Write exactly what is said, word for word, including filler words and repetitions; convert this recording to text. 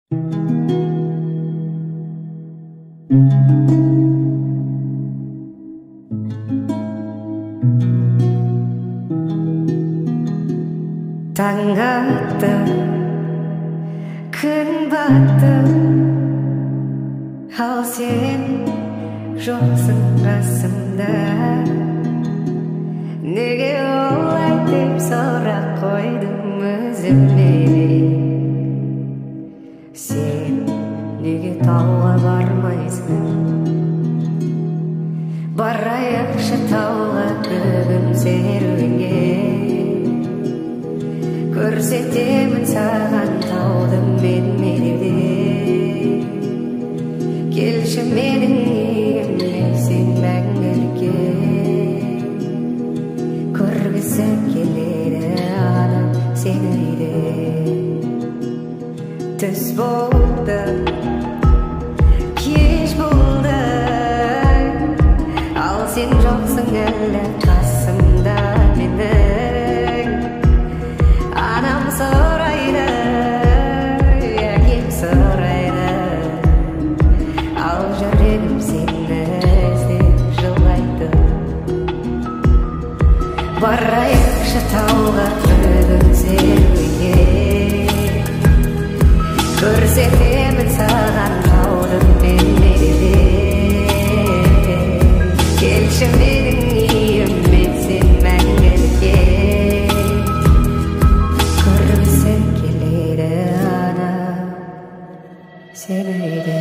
Таң атты, күн батты, ал сен жоқсың қасымда. Неге олай деп сұрақ қойдым өзіме. Сен неге тауға бармайсың? Барайықшы тауға бүгін серуенге. Көрсетемін саған тауды мен мереде. Келші менің үйіме сен мәңгілікке. Көргісі келеді адам сені үйде. Түс болды, кеш болды, ал сен жоқсың әлі қасымда менің. Анам сұрайды, әкем сұрайды, ал жүрегім сені іздеп жылайды. Барайықшы тауға бүгін серуенге. Көрсетемін саған тауды мен мереде. Келші менің үйіме сен мәңгілікке. Көргісі келеді ана сені үйде.